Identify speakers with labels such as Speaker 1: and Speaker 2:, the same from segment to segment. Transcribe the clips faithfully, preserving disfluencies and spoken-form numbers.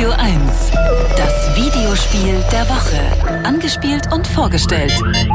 Speaker 1: Radio eins. Das Videospiel der Woche. Angespielt und vorgestellt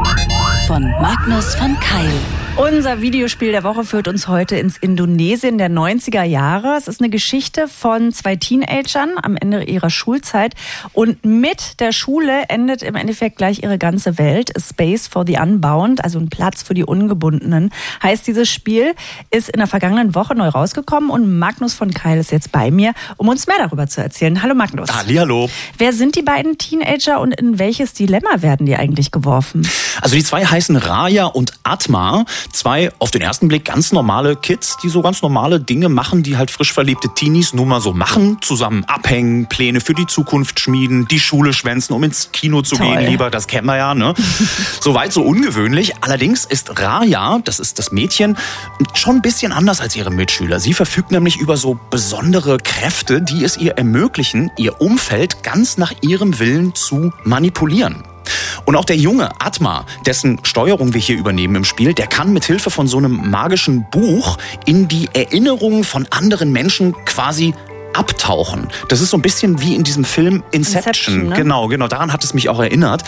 Speaker 1: von Magnus von Keil.
Speaker 2: Unser Videospiel der Woche führt uns heute ins Indonesien der neunziger Jahre. Es ist eine Geschichte von zwei Teenagern am Ende ihrer Schulzeit. Und mit der Schule endet im Endeffekt gleich ihre ganze Welt. A Space for the Unbound, also ein Platz für die Ungebundenen, heißt dieses Spiel. Ist in der vergangenen Woche neu rausgekommen und Magnus von Keil ist jetzt bei mir, um uns mehr darüber zu erzählen. Hallo Magnus.
Speaker 3: Hallihallo.
Speaker 2: Wer sind die beiden Teenager und in welches Dilemma werden die eigentlich geworfen?
Speaker 3: Also die zwei heißen Raya und Atma. Zwei auf den ersten Blick ganz normale Kids, die so ganz normale Dinge machen, die halt frisch verliebte Teenies nun mal so machen. Zusammen abhängen, Pläne für die Zukunft schmieden, die Schule schwänzen, um ins Kino zu
Speaker 2: Toll.
Speaker 3: gehen lieber. Das kennen wir ja, ne? Soweit so ungewöhnlich. Allerdings ist Raya, das ist das Mädchen, schon ein bisschen anders als ihre Mitschüler. Sie verfügt nämlich über so besondere Kräfte, die es ihr ermöglichen, ihr Umfeld ganz nach ihrem Willen zu manipulieren. Und auch der junge Atma, dessen Steuerung wir hier übernehmen im Spiel, der kann mit Hilfe von so einem magischen Buch in die Erinnerungen von anderen Menschen quasi abtauchen. Das ist so ein bisschen wie in diesem Film Inception.
Speaker 2: Inception, ne?
Speaker 3: Genau, genau, daran hat es mich auch erinnert.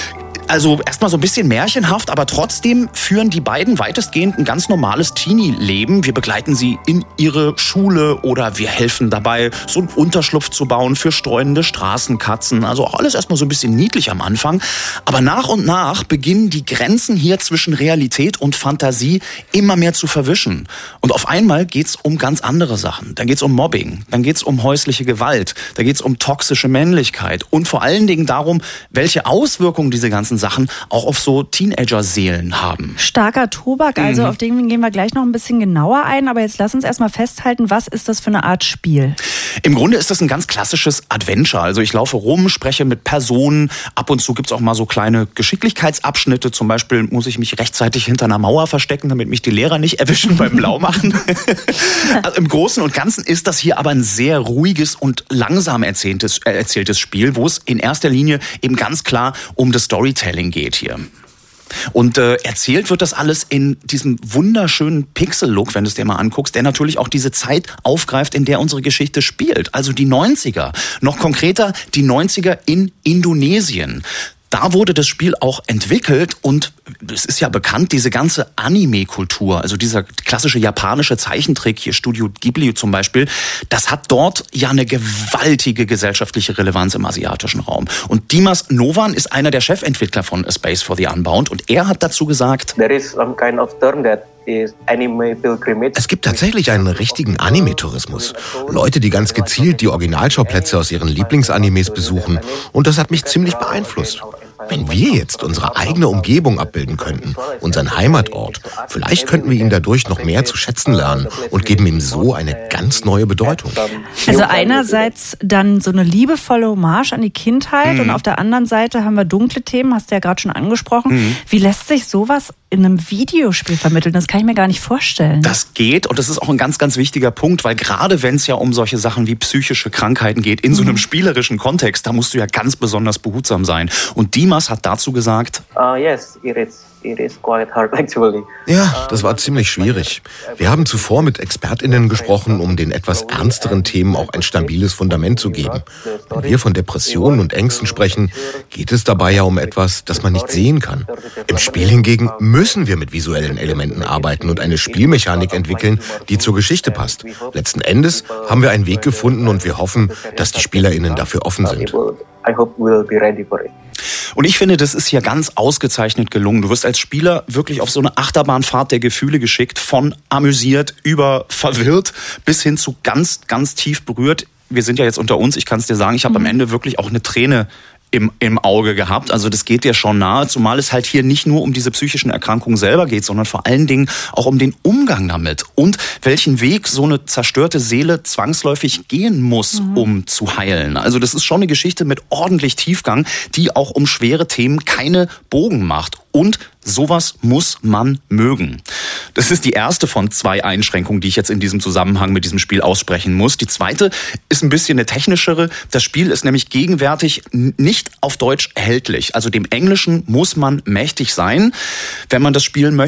Speaker 3: Also erstmal so ein bisschen märchenhaft, aber trotzdem führen die beiden weitestgehend ein ganz normales Teenie-Leben. Wir begleiten sie in ihre Schule oder wir helfen dabei, so einen Unterschlupf zu bauen für streunende Straßenkatzen. Also auch alles erstmal so ein bisschen niedlich am Anfang. Aber nach und nach beginnen die Grenzen hier zwischen Realität und Fantasie immer mehr zu verwischen. Und auf einmal geht's um ganz andere Sachen. Dann geht's um Mobbing, dann geht's um häusliche Gewalt, da geht's um toxische Männlichkeit und vor allen Dingen darum, welche Auswirkungen diese ganzen Sachen auch auf so Teenager-Seelen haben.
Speaker 2: Starker Tobak, also
Speaker 3: Mhm.
Speaker 2: auf den gehen wir gleich noch ein bisschen genauer ein. Aber jetzt lass uns erstmal festhalten, was ist das für eine Art Spiel?
Speaker 3: Im Grunde ist das ein ganz klassisches Adventure. Also ich laufe rum, spreche mit Personen. Ab und zu gibt's auch mal so kleine Geschicklichkeitsabschnitte. Zum Beispiel muss ich mich rechtzeitig hinter einer Mauer verstecken, damit mich die Lehrer nicht erwischen beim Blaumachen. Also im Großen und Ganzen ist das hier aber ein sehr ruhiges und langsam erzähltes, äh, erzähltes Spiel, wo es in erster Linie eben ganz klar um das Storytelling geht hier. Und äh, erzählt wird das alles in diesem wunderschönen Pixel-Look, wenn du es dir mal anguckst, der natürlich auch diese Zeit aufgreift, in der unsere Geschichte spielt. Also die neunziger. Noch konkreter, die neunziger in Indonesien. Da wurde das Spiel auch entwickelt und es ist ja bekannt, diese ganze Anime-Kultur, also dieser klassische japanische Zeichentrick, hier Studio Ghibli zum Beispiel, das hat dort ja eine gewaltige gesellschaftliche Relevanz im asiatischen Raum. Und Dimas Novan ist einer der Chefentwickler von A Space for the Unbound und er hat dazu gesagt,
Speaker 4: There is some kind of term that is anime pilgrimage.
Speaker 5: Es gibt tatsächlich einen richtigen Anime-Tourismus. Leute, die ganz gezielt die Originalschauplätze aus ihren Lieblingsanimes besuchen. Und das hat mich ziemlich beeinflusst. Wenn wir jetzt unsere eigene Umgebung abbilden könnten, unseren Heimatort, vielleicht könnten wir ihn dadurch noch mehr zu schätzen lernen und geben ihm so eine ganz neue Bedeutung.
Speaker 2: Also einerseits dann so eine liebevolle Hommage an die Kindheit mhm. und auf der anderen Seite haben wir dunkle Themen, hast du ja gerade schon angesprochen. Mhm. Wie lässt sich sowas in einem Videospiel vermitteln? Das kann ich mir gar nicht vorstellen.
Speaker 3: Das geht und das ist auch ein ganz, ganz wichtiger Punkt, weil gerade wenn es ja um solche Sachen wie psychische Krankheiten geht, in so einem spielerischen Kontext, da musst du ja ganz besonders behutsam sein. Und Dimas hat dazu gesagt,
Speaker 4: Uh, yes, it is. It is quite hard actually.
Speaker 5: Ja, das war ziemlich schwierig. Wir haben zuvor mit ExpertInnen gesprochen, um den etwas ernsteren Themen auch ein stabiles Fundament zu geben. Wenn wir von Depressionen und Ängsten sprechen, geht es dabei ja um etwas, das man nicht sehen kann. Im Spiel hingegen müssen wir mit visuellen Elementen arbeiten und eine Spielmechanik entwickeln, die zur Geschichte passt. Letzten Endes haben wir einen Weg gefunden und wir hoffen, dass die SpielerInnen dafür offen sind.
Speaker 4: I hope we'll be ready for it.
Speaker 3: Und ich finde, das ist hier ganz ausgezeichnet gelungen. Du wirst als Spieler wirklich auf so eine Achterbahnfahrt der Gefühle geschickt, von amüsiert über verwirrt bis hin zu ganz, ganz tief berührt. Wir sind ja jetzt unter uns, ich kann es dir sagen, ich habe mhm. am Ende wirklich auch eine Träne im, im Auge gehabt. Also das geht dir schon nahe, zumal es halt hier nicht nur um diese psychischen Erkrankungen selber geht, sondern vor allen Dingen auch um den Umgang damit und welchen Weg so eine zerstörte Seele zwangsläufig gehen muss, mhm. um zu heilen. Also das ist schon eine Geschichte mit ordentlich Tiefgang, die auch um schwere Themen keine Bogen macht. Und sowas muss man mögen. Das ist die erste von zwei Einschränkungen, die ich jetzt in diesem Zusammenhang mit diesem Spiel aussprechen muss. Die zweite ist ein bisschen eine technischere. Das Spiel ist nämlich gegenwärtig nicht auf Deutsch erhältlich. Also dem Englischen muss man mächtig sein, wenn man das spielen möchte.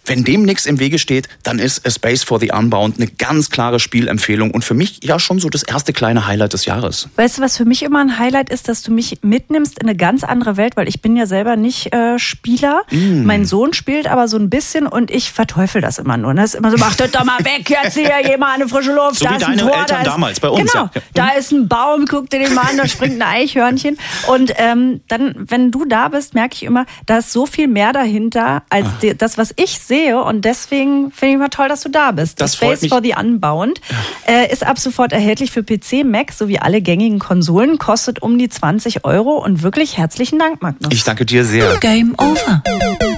Speaker 3: Wenn dem nichts im Wege steht, dann ist A Space for the Unbound eine ganz klare Spielempfehlung und für mich ja schon so das erste kleine Highlight des Jahres.
Speaker 2: Weißt du, was für mich immer ein Highlight ist, dass du mich mitnimmst in eine ganz andere Welt, weil ich bin ja selber nicht äh, Spieler. Mm. Mein Sohn spielt aber so ein bisschen und ich verteufel das immer nur. Das ist immer so, mach das doch mal weg, jetzt hier jemand eine frische Luft.
Speaker 3: So
Speaker 2: da
Speaker 3: wie
Speaker 2: ist
Speaker 3: deine
Speaker 2: ein Tor,
Speaker 3: Eltern
Speaker 2: da ist,
Speaker 3: damals bei uns.
Speaker 2: Genau,
Speaker 3: ja.
Speaker 2: da ist ein Baum, guck dir den mal an, da springt ein Eichhörnchen. Und ähm, dann, wenn du da bist, merke ich immer, da ist so viel mehr dahinter als die, das, was ich sehe. Und deswegen finde ich mal toll, dass du da bist.
Speaker 3: Das
Speaker 2: The Space for the Unbound äh, ist ab sofort erhältlich für P C, Mac sowie alle gängigen Konsolen, kostet um die zwanzig Euro und wirklich herzlichen Dank, Magnus.
Speaker 3: Ich danke dir sehr.
Speaker 1: Game over.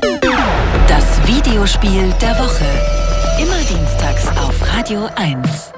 Speaker 1: Das Videospiel der Woche. Immer dienstags auf Radio eins.